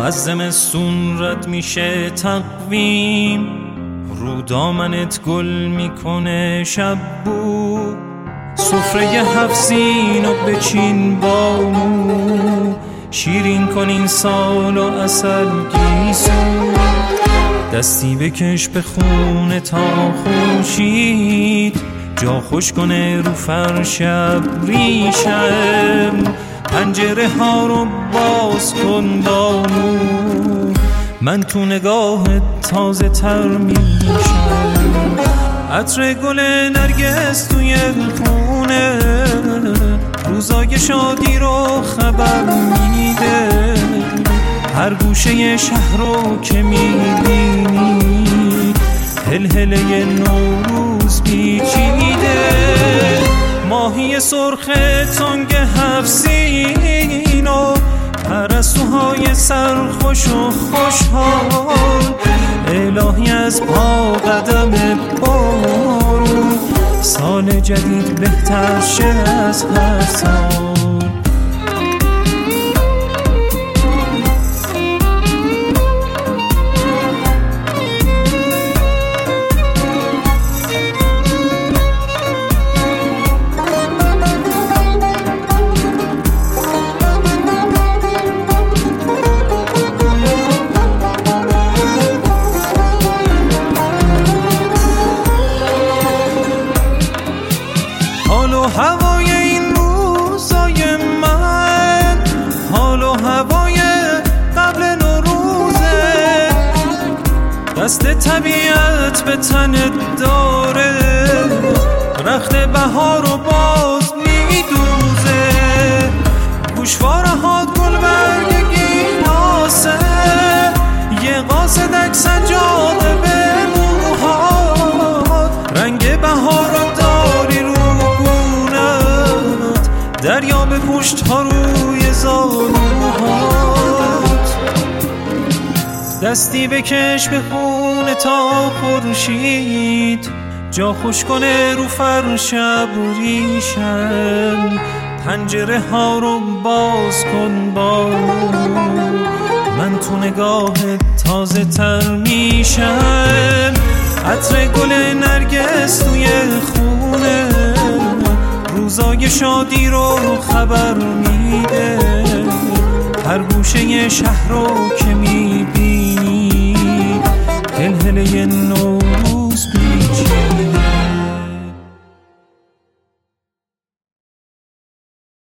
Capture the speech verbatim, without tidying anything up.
از زمستون رد میشه تقویم، رو دامنت گل میکنه شب بو، سفره هفت سین و بچین بانو، شیرین کن این سال و عسل گیسو، دستی بکش به خونه تا خورشید جا خوش کنه رو فرش ابریشم، پنجره ها رو باز کن بانو، من تو نگاه تازه تر میشم، عطر گل نرگس توی خونه روزای شادی رو خبر میده، هر گوشه شهر رو که میبینی هلهله نوروز پیچیده، ماهی سرخ تنگ هفت سین و پرستوهای سرخوش و خوشحال، الهی از پا قدم بارون سال جدید بهتر شه از هر سال. هوای این روزای من، حال و هوای قبل نوروزه، دست طبیعت به تنت داره، رخت بهار رو باز میدوزه، گوشواره ها گلبرگ گیلاسه، یه قاصدک سجاده به موهات، رنگ بهار رو داری رو دریا به پشت ها روی زانوهات، دستی بکش به خونه تا خورشید جا خوش کنه رو فرش ابریشم، پنجره ها رو باز کن بانو، من تو نگاه تازه تر میشم، عطر گل نرگس توی خونه روزای شادی رو خبر میده، هر گوشه شهر رو که